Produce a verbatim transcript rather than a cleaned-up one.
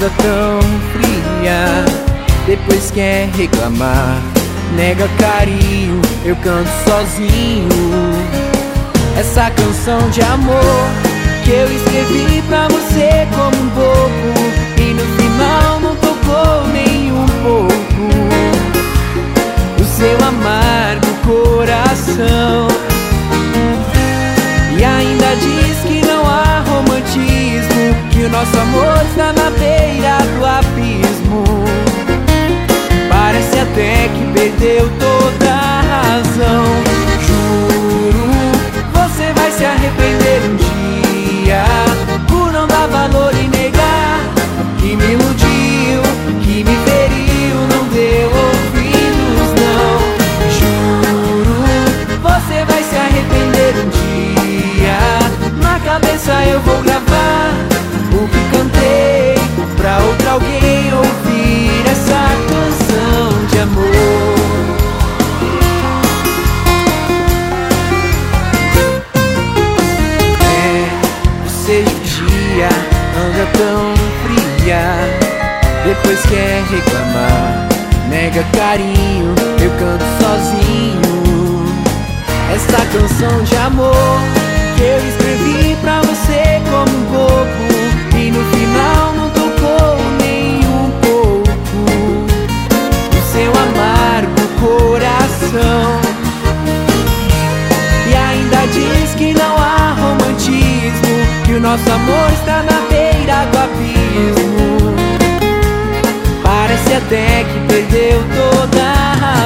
anda tão fria, depois quer reclamar, nega carinho, eu canto sozinho. Essa canção de amor que eu escrevi pra você como um bobo, e no final não tocou nem um pouco o seu amargo coração. E ainda diz que não há romantismo, que o nosso amor está na beira do abismo. Parece até que perdeu toda a razão. Juro, você vai se arrepender um dia por não dar valor e negar que me iludiu, que me feriu, não deu ouvidos não. Juro, você vai se arrepender um dia. Na cabeça eu vou gravar o que cantei pra outra alguém ouvir essa canção de amor. É, você judia, anda tão fria, depois quer reclamar, nega carinho, eu canto sozinho. Essa canção de amor que eu escrevi pra você como um bobo, e no final não tocou nem um pouco o seu amargo coração. E ainda diz que não há romantismo, que o nosso amor está na beira do abismo. Parece até que perdeu toda a razão.